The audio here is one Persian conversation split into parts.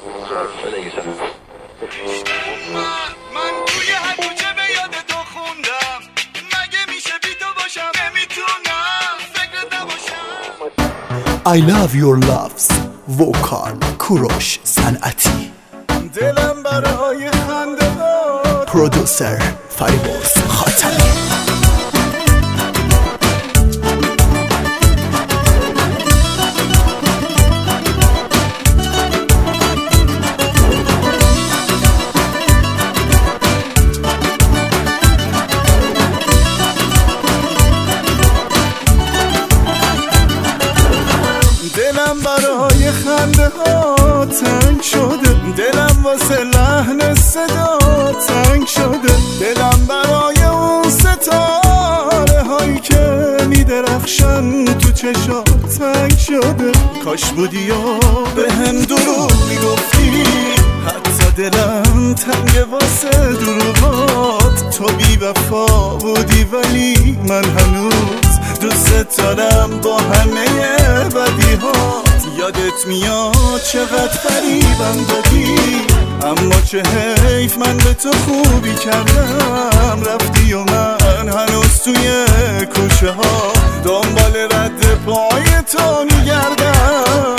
من توی هدوچه به یاد تو خوندم، مگه میشه بی تو باشم، نمیتونم فکرت نباشم. I love your loves وکال کوروش صنعتی، دلم برای خنده داد. پرودوسر فریبرز خاتمی. دلم برای خنده ها تنگ شده، دلم واسه لحن صدا تنگ شده، دلم برای اون ستاره هایی که میدرخشن تو چشا تنگ شده. کاش بودی و به هم دروغ میگفتی، حتی دلم تنگ واسه دروغات. تو بی وفا بودی ولی من هنوز دوست دارم با همه بدیهات. یادت میاد چقدر فریبم دادی، اما چه حیف من به تو خوبی کردم. رفتی و من هنوز توی کوچه ها دنبال رد پای تو میگردم.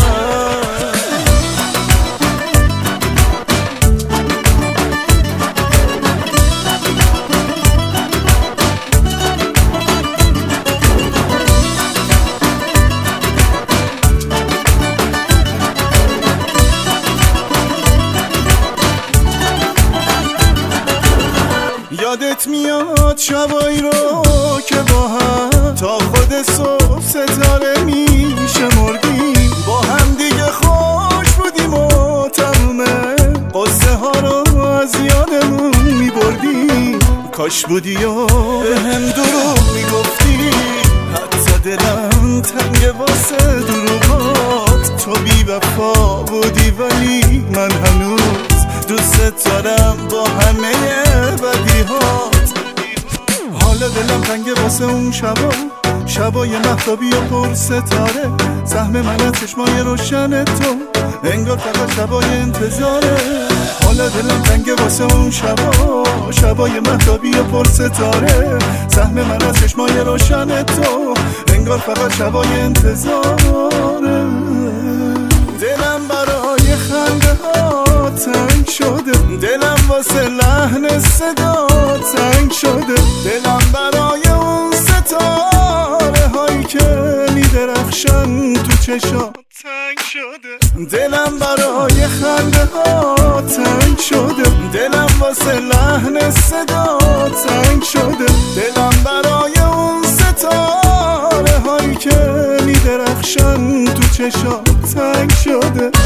یادت میاد شبایی رو که با هم تا خود صبح ستاره میشمردیم، با هم دیگه خوش بودیم و تموم قصه ها رو از یادمون میبردیم. کاش بودی و به هم دروغ میگفتی، حتی دلم تنگ واسه دروغات. تو بی وفا بودی ولی من هنوز دوست دارم با همه بدیهات. حالا دلم تنگ واسه اون شبای مهتابی و پر ستاره، سهم من از چشمای روشن تو انگار فقط شبای انتظاره. حالا دلم تنگ واسه اون شبای مهتابی و پر ستاره، سهم من از چشمای روشن تو انگار فقط شبای انتظاره. دلم برای خنده ها تنگ شده، دلم واسه لحن صدا تنگ شده، دلم برای اون ستاره هایی که میدرخشن تو چشا تنگ شده. دلم برای خنده ها تنگ شده، دلم واسه لحن صدا تنگ شده، دلم برای اون ستاره هایی که میدرخشن تو چشا تنگ شده.